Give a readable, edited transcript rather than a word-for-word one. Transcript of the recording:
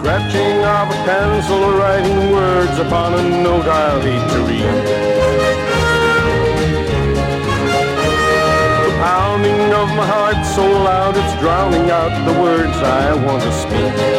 scratching of a pencil, writing words upon a note I'll hate to read. Pounding of my heart so loud it's drowning out the words I want to speak.